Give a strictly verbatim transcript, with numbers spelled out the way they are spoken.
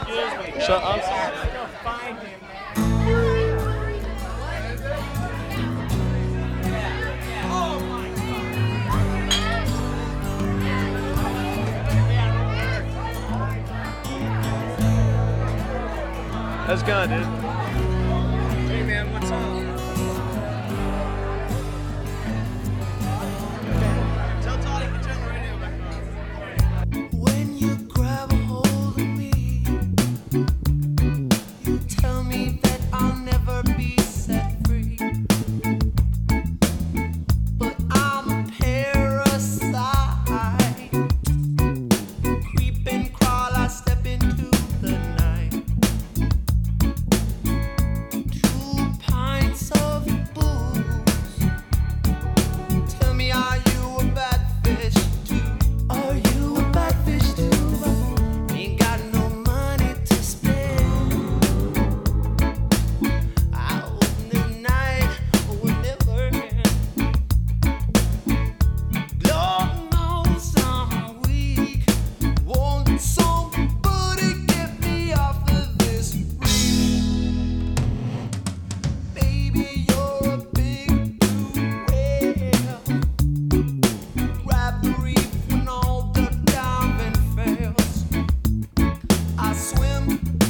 Shut up. How's it going, dude? Hey man, what's up? Tell Toddy to turn the radio back on. When you grab a hold of me, you tell me that I'll never be set free. But I'm a parasite. Creep and crawl, I step into the night. Two pints of booze. Tell me, are you a bad fish too? Are you a bad fish too? Ain't got no money to spend. Out in the night will never end. Lord knows I'm weak. Won't somebody get me off of this reef? Baby, you're a big blue whale. Grab the reef when all the diving fails. I swim